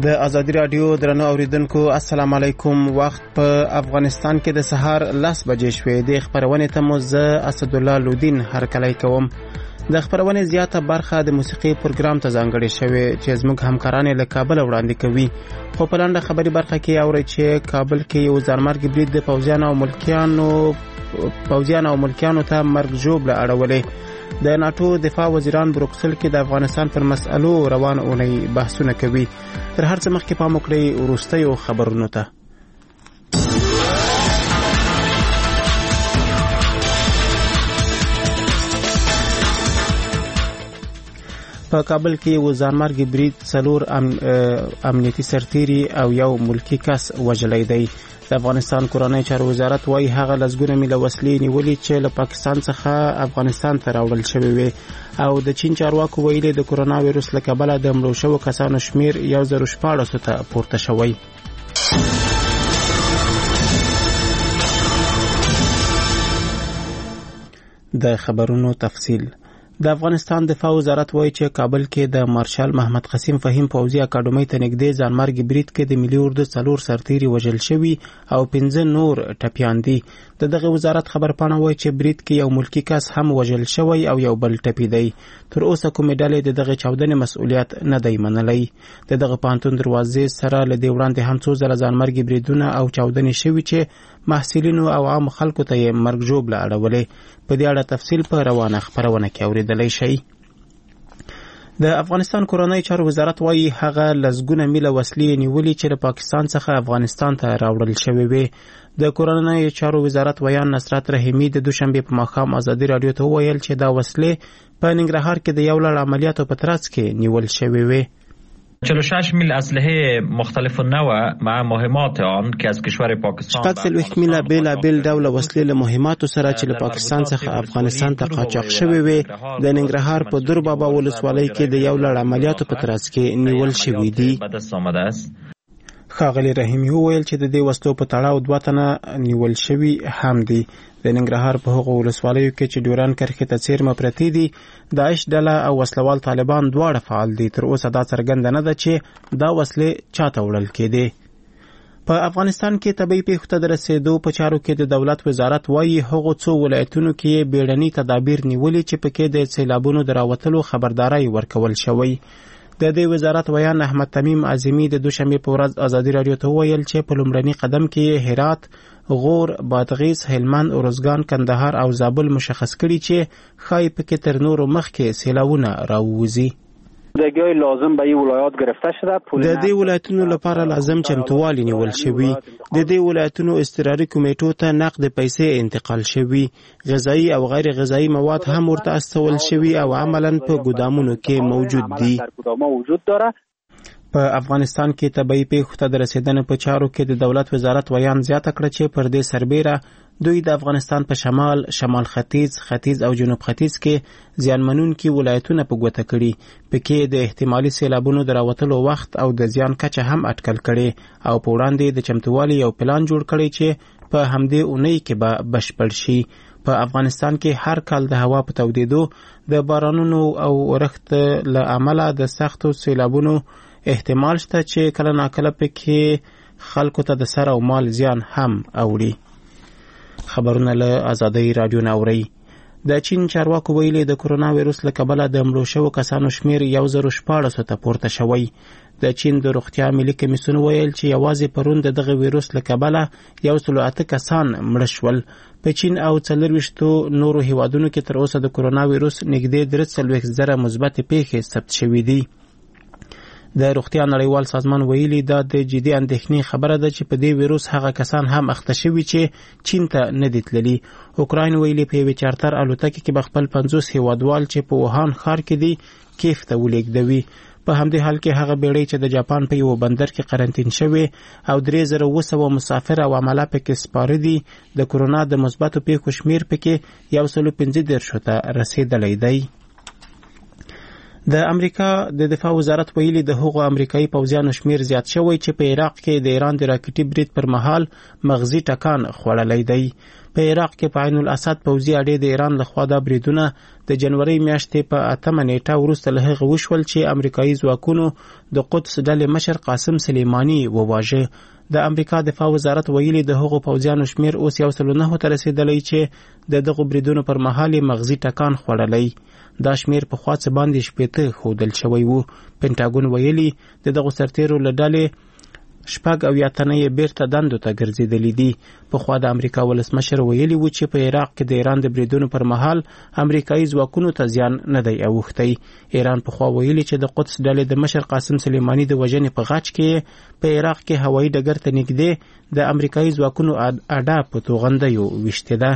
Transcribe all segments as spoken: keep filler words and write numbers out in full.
د ازادي رادیو درنو اوریدونکو السلام علیکم. وخت په افغانستان کې د سهار لس بجې شوې. د خبرونې ته مو زه اسد الله لودین هرکلی کوم. د خبرونې زیاته برخه د موسیقي پروګرام ته ځانګړې شوې چې زموږ همکاران له کابل وړاندې کوي. خو په لاندې خبري برخه کې اوري چې کابل کې یو ځانمرګ برید د پوځیانو او ملکیانو پوځیانو او ملکیانو ته مرګ ژوبله اړولې. د ناتو دفاع وزیران بروکسل کې د افغانستان پر مسئلو روان اونۍ بحثونه کوي. تر هر څه مخکې پام وکړئ وروستیو خبرونو ته. په کابل کې یو ځانمرګ برید څلور امنیتي سرتیري او یو ملکی کس وژلی دی. د افغانستان کورنۍ چارو وزارت وايي هغه لسګونه میله وسلې نیولې چې له پاکستان څخه افغانستان ته راوړل شوې وي او د چین چارواکو ویلي د کرونا وایروس له کبله د مړو شوو کسانو شمیر یو زر شپاړس ته پورته شوی. د خبرونو تفصیل. د افغانستان دفاع وزارت وایي چې کابل کې د مارشال محمد قسیم فهیم پوځي اکاډمۍ ته نږدې ځانمرګ برید کې د ملي اردو څلور سرتیري وژل شوي او پنځه نور ټپیان دي. د دغه وزارت خبرپاڼه وایي چې برید کې یو ملکی کس هم وژل شوی او یو بل ټپي دی. تر اوسه کومې ډلې د دغه چاودنې مسؤلیت نه دی منلی. د دغه پوهنتون دروازې سره له دې وړاندې هم څو ځله ځانمرګ بریدونه او چاودنې شوي چې محصلینو او عام خلکو ته یې مرګ ژوبله اړولې. په دې اړه تفصیل په روانه خبرونه کې اورېدلی شئ. د افغانستان کورنۍ چارو وزارت وايي هغه لسګونه میله وسلې نیولې چې له پاکستان څخه افغانستان ته راوړل شوې وي. د کورنۍ چارو وزارت ویان نصرت رحیمي د دوشنبې په ماښام ازادي رادیو ته وویل چې دا وسلې په ننګرهار کې د یو لړ عملیاتو په ترڅ کې نیول شوې وي. چهل و شش میل اسلحه مختلف النوع مع مهمات آن که از کشور پاکستان شپږ څلوېښت میله بېلابېل ډوله وسلې له مهماتو سره چې له پاکستان څخه افغانستان ته قاچاق شوې وي د ننګرهار په دور بابا ولسوالۍ کې د یو لړ عملیاتو په ترڅ کې نیول شوي دي. ښاغلي رحیمي وویل چې د دې وسلو په تړاو دوه تنه نیول شوي هم دي. د ننګرهار په هغو ولسوالیو کې چې ډیورن کرښې ته څیرمه پرتې دي داعش ډله او وسلوال طالبان دواړه فعال دي. تر اوسه دا څرګنده نه ده چې دا وسلې چاته وړل کېدې. په افغانستان کې طبیعي پیښو ته د رسېدو په چارو کې د دولت وزارت وايي هغو څو ولایتونو کې بیړني تدابیر نیولي چې پکې د سیلابونو د راوتلو خبرداری ورکول شوی. د دې وزارت ویان احمد تمیم اعظمي د دوشنبې په ورځ ازادي رادیو ته وویل چې په لومړني قدم کې هرات، غور، بادغیس، هلمند، ارزګان، کندهار او زابل مشخص کړي چې ښایي پکې تر نورو مخکې سیلاونه راووځي. دګوی لازم به ولایات گرفته شده. د دې ولایتونو لپاره لازم چمتووالی نیول شوی. د دې ولایتونو اضطراري کمیټو ته نقد پیسې انتقال شوی. غذایی او غیر غذایی مواد هم ورته استول شوی او عملاً په ګودامونو کې موجود دي. په افغانستان کې طبیعي پیښو ته د رسیدنې په چارو کې د دولت وزارت ویان زیاته کړه چې پر دې سربیره دوی د افغانستان په شمال، شمال ختیځ، ختیځ او جنوب ختیځ کې زیانمنونکي ولایتونه په ګوته کړي. پکې د احتمالي سیلابونو د راوتلو وخت او د زیان کچه هم اټکل کړي او په وړاندې د چمتووالي یو پلان جوړ کړي چې په همدې اونۍ کې به بشپړ شي. په افغانستان کې هر کال د هوا په تودېدو د بارانونو او اورښت له امله د سختو سیلابونو احتمال شته چې کله ناکله پکې خلکو ته د سر او مال زیان هم اوړي. خبرونه له ازادۍ رادیو نه اورئ. د چین چارواکو ویلي د کرونا وایروس له کبله د مړو شوو کسانو شمیر یو زر شپاړس ته پورته شوی. د چین د روغتیا ملي کمیسیون ویل چې یوازې پرون د دغه وایروس له کبله یو سل او اته کسان مړه شول. په چین او څلرویشتو نورو هیوادونو کې تر اوسه د کرونا وایروس نږدې درې څلوېښت زره مثبتې پیښې ثبت شوي دي. د روغتیا نړیوال سازمان ویلي دا د جدي اندېښنې خبره ده چې په دې ویروس هغه کسان هم اخته شوي چې چین ته نه دي تللي. اوکراین ویلي په یوې چارتر الوتکې کې به خپل پنځوس هیوادوال چې په ووهان ښار کې دي کیف ته ولېږدوي. په همدې حال کې هغه بیړۍ چې د جاپان په یو بندر کې قرنطین شوې او درې زره اوه سوه مسافر او عمله پکې سپاره دي د کرونا د مثبتو پیښو شمیر پکې یو سل پنځه دېرشو ته رسېدلی دی. د امریکا د دفاع وزارت ویلي د هغو امریکایي پوځیانو شمیر زیات شوی چې په عراق کې د ایران د راکټي برید پر مهال مغزي ټکان خوړلی دی. په عراق کې په عین الاسد پوځي اډې د ایران لخوا دا بریدونه د جنوري میاشتې په اتمه نیټه وروسته له هغه وشول چې امریکایي ځواکونو د قدس ډلې مشر قاسم سلیماني وواژه. د امریکا دفاع وزارت ویلي د هغو پوځیانو شمیر اوس یو سل نه ته رسیدلی چې د دغو بریدونو پر مهال مغزي ټکان خوړلی. دا شمیر په خوا څه باندې شپېته ښودل شوی و. پینټاګون ویلي د دغو سرتیرو له ډلې شپږ اویا تنه یې بیرته دندو ته ګرځېدلي دي. پخوا د امریکا ولسمشر ویلي و چې په عراق کې د ایران د بریدونو پر مهال امریکایي ځواکونو ته زیان نه دی اوښتی. ایران پخوا ویلي چې د قدس ډلې د مشر قاسم سلیماني د وژنې په غچ کې په عراق کې هوایي ډګر ته نږدې د امریکایي ځواکونو اډه په توغندیو ویشتې ده.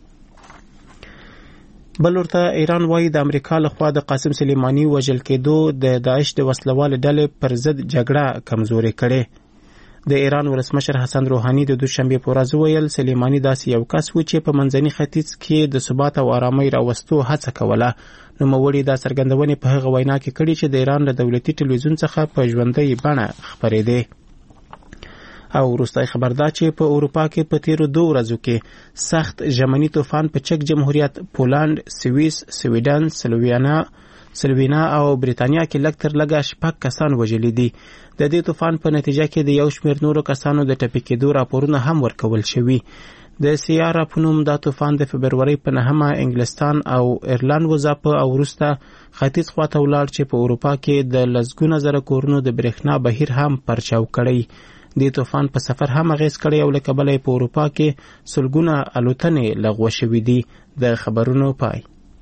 بل ورته ایران وایي د امریکا لخوا د قاسم سلیماني وژل کېدو د داعش د وسلوالې ډلې پر ضد جګړه کمزورې کړې. د ایران ولسمشر حسن روحاني د دوشنبه په ورځ ویل سلیماني داسې یو کس و چې په منځني ختیځ کې د ثبات او آرامۍ راوستو هڅه کوله. نوموړي دا څرګندونې په هغه وینا کې کړي چې د ایران له دولتي ټلویزیون څخه په ژوندۍ بڼه خپرېدې. او وروستی خبر دا چې په اروپا کې په تیرو دوه ورځو کې سخت ژمني طوفان په چک جمهوریت، پولند، سویس، سویډن، سلووینا سلوینا او بریتانیا کې لږ تر لږه شپږ کسان وژلي دي. د دې طوفان په نتیجه کې د یو شمېر نورو کسانو د ټپي کېدو راپورونه هم ورکول شوي. د سیارا په نوم دا طوفان د فبرورۍ په نهمه انګلستان او ایرلند وځاپه او وروسته ختیځ خواته ولاړ چې په اروپا کې د لسګونه زره کورونو د برېښنا بهیر هم پرچاو کړی. د طوفان په سفر هم اغیز کړی او له کبله په اروپا کې سلګونه الوتنې لغوه شوي دي. د خبرونو پای.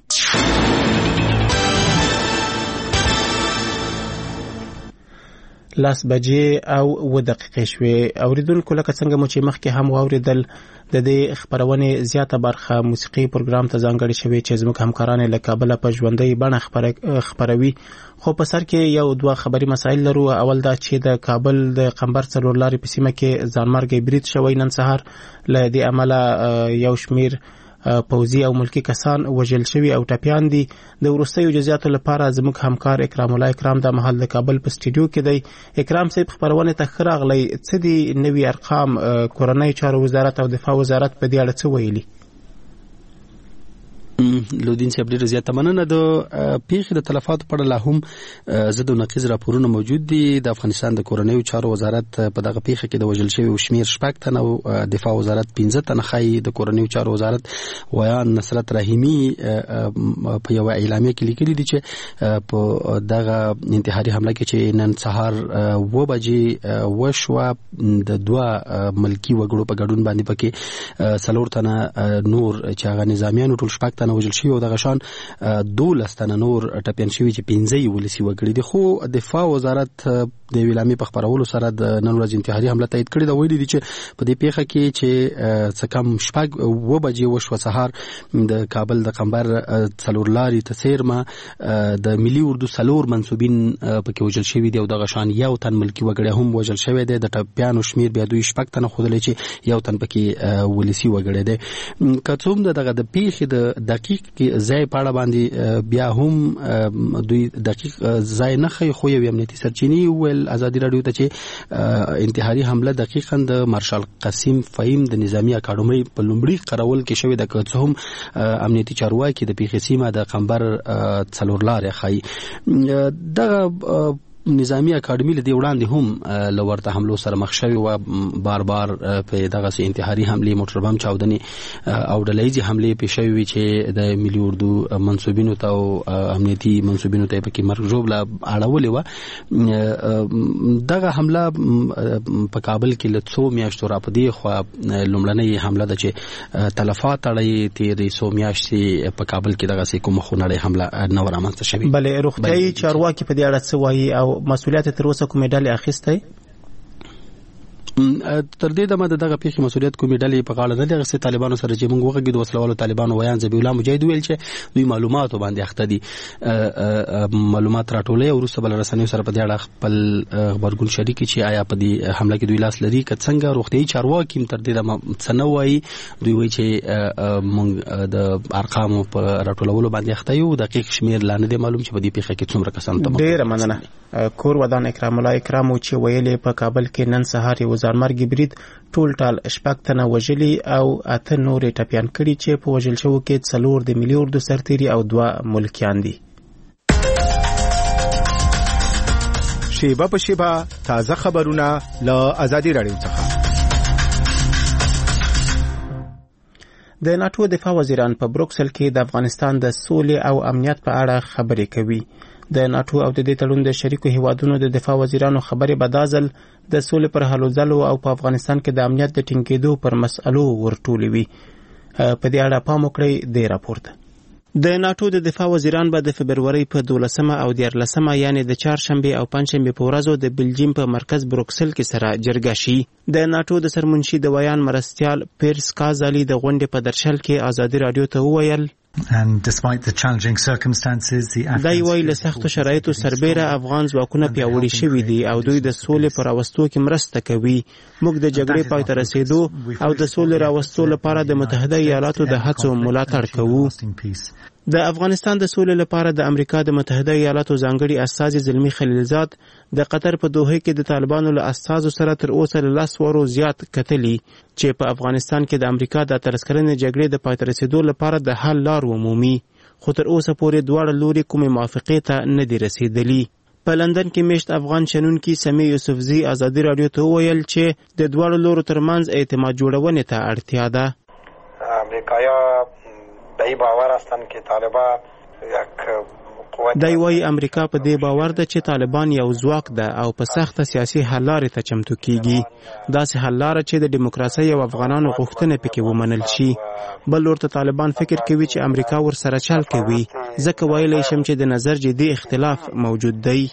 لاس بجې او و دقیقې شوې. اوریدونکو لکه څنګه مو چې مخکې هم واوریدل د دې خبرونې زیاته برخه موسیقي پروګرام ته ځانګړې شوې چې زموږ همکاران له کابل په ژوندۍ بڼه خبروي. خو په سر کې یو دوه خبري مسایل لرو. اول دا چې د کابل د قمبر څلور لارې په سیمه کې ځانمرګي برید شوی نن سهار. له دې امله یو شمیر پوځي او ملکی کسان وژل شوي او ټپیان دي. د وروستیو جزئیاتو لپاره زموږ همکار اکرام الله اکرام د مهال د کابل په سټوډیو کې دی. اکرام صاحب خبرونه ته ښه راغلی. څه دي نوي ارقام؟ کورنۍ چارو وزارت او دفاع وزارت په دې اړه څه ویلي؟ لودین صاحب ډیره زیاته مننه. د پیښې د تلفاتو په اړه لا هم ضد او نقیض راپورونه موجود دي. د افغانستان د کورنیو چارو وزارت په دغه پیښه کې د وژل شویو شمیر شپږ تنه او دفاع وزارت پنځه تنه ښایي. د کورنیو چارو وزارت ویان نصرت رحیمي په یو اعلامیه کې لیکلي دي چې په دغه انتحاري حمله کې چې نن سهار اوه بجې وشوه د دوه ملکي وګړو په ګډون باندې پکې څلور تنه نور چې هغه نظامیانو ټول شپږ تنه وژل شوي او دغه شان دولس تنه نور ټپیان شوي چې پنځه یې ولسي وګړي دي. خو دفاع وزارت د یوې اعلامیې په خپرولو سره د نن ورځ انتحاري حمله تایید کړې ده. ویلي دي چې په دې پیښه کې چې څه کم شپږ اوه بجې وشوه سهار د کابل د قمبر څلور لارې ته څیرمه د ملي اردو څلور منصوبین پکې وژل شوي دي او دغه شان یو تن ملکي وګړی هم وژل شوی دی. د ټپیانو شمیر بیا دوی شپږ تنه ښودلی چې یو تن پکې ولسي وګړی دی. که څه هم د دغه د پیښې د دقیق ځای په اړه باندې بیا هم دوی دقیق ځای نه ښیي، خو یو امنیتي سرچینې ویل ازادي راډیو ته چې انتحاري حمله دقیقاً د مارشال قاسم فهیم د نظامی اکاډمۍ په لومړي قرول کې شوې ده. که څه هم امنیتي چارواکي د پیښې سیمه د قمبر څلور لارې ښیي. دغه نظامی اکاډمي له دې وړاندې هم له ورته حملو سره مخ شوې وه. بار بار په دغسې انتحاري حملې، موټر بم چاودنې او ډلهیزې حملې پېښ شوې وي چې د ملي اردو منصوبینو ته او امنیتي منصوبینو ته یې پکې مرګ ژوبله اړولې وه. دغه حمله په کابل کې له څو میاشتو را په دې خوا لومړنۍ حمله ده چې تلفات اړوي. تېرې څو میاشتې په کابل کې دغسې کومه خونړۍ حمله نه وه رامنځته شوې. بلې روغتیایي چارواکي په دې اړه څه وایي او مسؤلیت تر اوسه کومې ډلې اخیستی؟ تر دې دمه دغه پیښې مسولیت کومې ډلې په غاړه نه لري چې طالبانو سره چې موږ وغږیدو وسلوالو طالبانو ویان ذبیح الله مجاهد ویل چې دوی معلومات باندې اخته دي معلومات راټولې او وروسته بل رسنیو سره په دې اړه خپل خبرګون شریک چې آیا په دې حمله کې دوی لاس لري که څنګه روغتيایي چارواکي تر دې دمه څنګه وایي دوی وایي چې موږ د ارقامو په راټولولو باندې اخته یو دقیق شمیر لا نه دی معلوم چې په دې پیښه کې څومره کسان ته ډېر مننه کور ودان اکرام الله اکرام چې ویلې په کابل کې نن سهار یو ځانمرګي برید ټول ټال شپږ تنه وژلي او اته نورې ټپیان کړي چې په وژل شوو کې څلور د ملي اردو سرتیري او دوه ملکیان دي. شیبه په شیبه تازه خبرونه له ازادي راډیو څخه. د ناتو دفاع وزیران په بروکسل کې د افغانستان د سولې او امنیت په اړه خبرې کوي. د ناتو او د دې تړون د شریکو هیوادونو د دفاع وزیرانو خبرې به دا ځل د سولې پر هلو ځلو او په افغانستان کې د امنیت د ټینګېدو پر مسألو ورټولې وي. په دې اړه پام وکړئ د راپورته. د ناتو د دفاع وزیران به د فبرورۍ په دولسمه او دیارلسمه یعنی د چهارشنبې او پنجشنبې په ورځو د بلجیم په مرکز بروکسل کې سره جرګه شي. د ناتو د سرمنشي د ویان مرستیال پیرس کازالي د غونډې په درشل کې ازادي راډیو ته وویل And despite the challenging circumstances, the Afghan دای وایي له سختو شرایطو سربیره افغان ځواکونه پیاوړي شوي دي او دوی د سولې پر راوستو کې مرسته کوي. موږ د جګړې پای ته رسیدو او د سولې راوستو لپاره د متحده ایالاتو د هڅو ملاتړ کوو. د افغانستان د سولې لپاره د امریکا د متحده ایالاتو ځانګړي استازي زلمی خلیلزاد د قطر په دوحه کې د طالبانو له استازو سره تر اوسه له لس ورو زیات کتلي چې په افغانستان کې د امریکا د ترسکرنې جګړې د پای ته رسیدو لپاره د حل لار ومومي، خو تر اوسه پورې دواړه لوري کومې موافقې ته نه دي رسیدلي. په لندن کې میشت افغان شنونکي سمی یوسفزي ازادي راډیو ته وویل چې د دواړو لورو ترمنځ اعتماد جوړونې ته اړتیا ده. امریکایا به این باور هستند که طالبان یک قوت دی وایي امریکا په دې باور ده چې طالبان یو ځواک ده او په سخته سیاسي حل لارې ته چمتو کیږي. داسې حل لاره چې د دیموکراسۍ او افغانانو غوښتنه پکې ومنل شي. بل ورته طالبان فکر کوي چې امریکا ورسره چل کوي. ځکه ویلی شم چې د نظر جدي اختلاف موجود دی.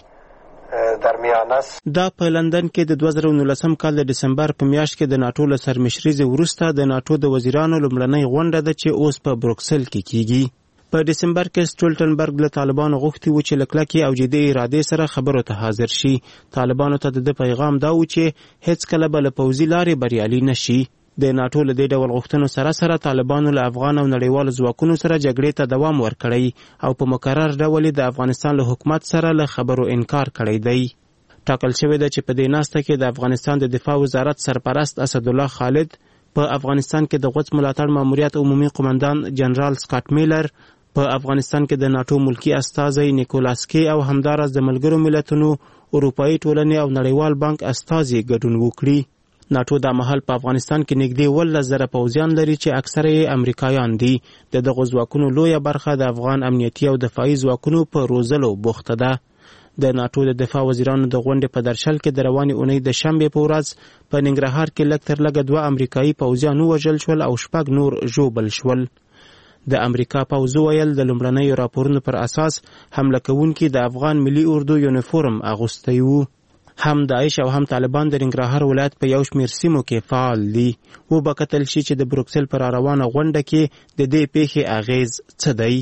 دا په لندن کې د دوه زره نولسم کال د دسمبر په میاشت کې د ناتو له سرمشرۍ وروسته د ناتو د وزیرانو لومړنۍ غونډه ده چې اوس په بروکسل کې کیږي. په دسمبر کې سټولټنبرګ له طالبانو غوښتي و چې له کلکې او جدي ارادې سره خبرو ته حاضر شي. طالبانو ته د پیغام دا و چې هیڅ کله به له پوځي لارې بریالي نشي. د ناتو له دې ډول غوښتنو سره سره طالبانو له افغان او نړیوالو ځواکونو سره جګړې ته دوام ورکړی او په مکرر ډول د افغانستان له حکومت سره له خبرو انکار کړی دی. ټاکل شوی ده چې په دې ناسته کې د افغانستان د دفاع وزارت سرپرست اسدالله خالد، په افغانستان کې د غوڅ ملاتړ ماموریت عمومي قومندان جنرال سکاټ میلر، په افغانستان کې د ناتو ملکی استازی نیکولاس کی او همدارس د ملګرو ملتونو، اروپایي ټولنې او نړیوال بانک استازي ګډون وکړي. ناتو دا مهال په افغانستان کې نږدې ولس زره پوځیان لري چې اکثره یې امریکایان دي. د دغو ځواکونو لویه برخه د افغان امنیتي او دفاعي ځواکونو په روزلو بوخته ده. د ناتو د دفاع وزیرانو د غونډې په درشل کې د روانې اونۍ د شنبې په ورځ په ننګرهار کې لږ تر لږه دوه امریکایي پوځیان ووژل شول او شپږ نور ژوبل شول. د امریکا پوځ ویل د لومړنیو راپورونو پر اساس حمله کوونکي د افغان ملي اردو یونیفورم اغوستی وو. هم داعش او هم طالبان د ننګرهار ولایت په یو شمېر سیمو کې فعال دي. وبکتل شي چې د بروکسل پر روانه غونډه کې د دې پیښې اغیز څه دی.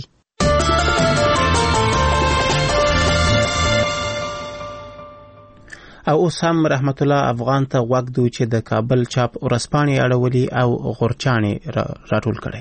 او اوس هم رحمت الله افغان ته غوږ دو چې د کابل چاپ ورځپاڼې اړولي او غورچاڼې راټول کړي.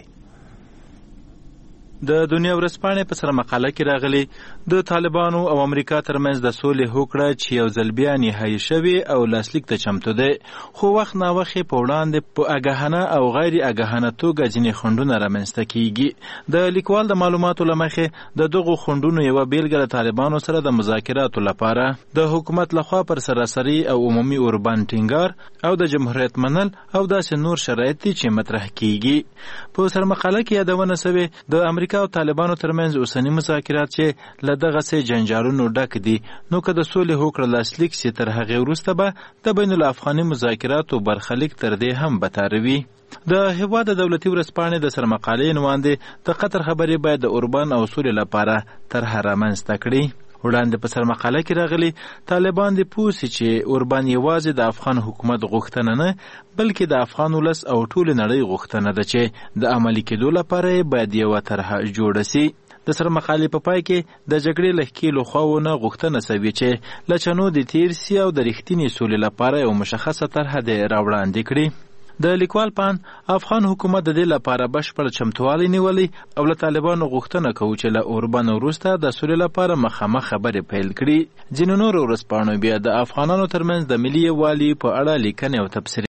د دنیا ورځپاڼې په سره مقاله کې راغلي د طالبانو او امریکا ترمنځ د سولې هوکړه چې یو ځل بیا نهایي شوې او لاسلیک ته چمتو دی، خو وخت ناوخت په وړاندې په اګاهانه او غیر اګاهانه توګه ځینې خنډونه رامنځته کیږي. د لیکوال د معلوماتو له مخې د دغو خنډونو یوه بیلګه له طالبانو سره د مذاکراتو لپاره د حکومت لخوا پر سراسري او عمومي اوربان ټینګار او د جمهوریت منل او داسې نور شرایط دي چې مطرح کیږي. په سر مقاله کې یادونه شوې د امریکا او طالبانو ترمنځ اوسنی مذاکرات چې له دغسې جنجالونو ډک دي، نو که د سولې هوکړه لاسلیک سي تر هغې وروسته به د بین الافغاني مذاکراتو برخلیک تر دې هم بتاروي. د هېواد د دولتي ورځپاڼې د سرمقالې نوماندې د قطر خبرې باید د اوربان او سولې لپاره طرحه رامنځته کړي. وړاندې په سرمقاله کې راغلي طالبان د پوسي چې اوربان یوازې د افغان حکومت غوښتنه نه بلکې د افغان ولس او ټول نړۍ غوښتنه ده چې د عملي کېدو لپاره باید یو طرحه جوړه شي. د سرمقالې په پای کې د جګړې له ښکېلو خواوو نه غوښتنه سوې چې له چنو د تیر سي او د رښتینې سولې لپاره یو مشخصه طرحه دې راوړاندې کړي. د لیکوال پان افغان حکومت د دې لپاره بشپړ چمتووالی نیولی او له طالبانو غوښتنه کوي چې له اوربان وروسته د سولې لپاره مخامخ خبرې پیل کړي. ځینو نورو ورځپاڼو بیا د افغانانو ترمنځ د ملي یووالي په اړه لیکنې او تبصرې